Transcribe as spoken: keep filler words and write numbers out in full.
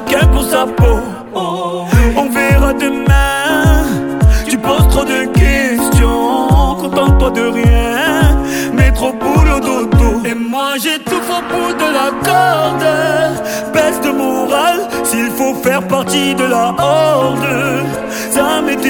chacun pour sa peau. On verra demain. Tu poses trop de questions, contente-toi de rien, mais trop boulot dodo. Et moi j'étouffe au bout de la corde, baisse de morale s'il faut faire partie de la horde. Ça m'était